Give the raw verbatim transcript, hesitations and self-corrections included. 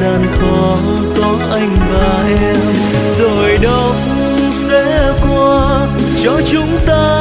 gian khó có anh và em, rồi đông sẽ qua cho chúng ta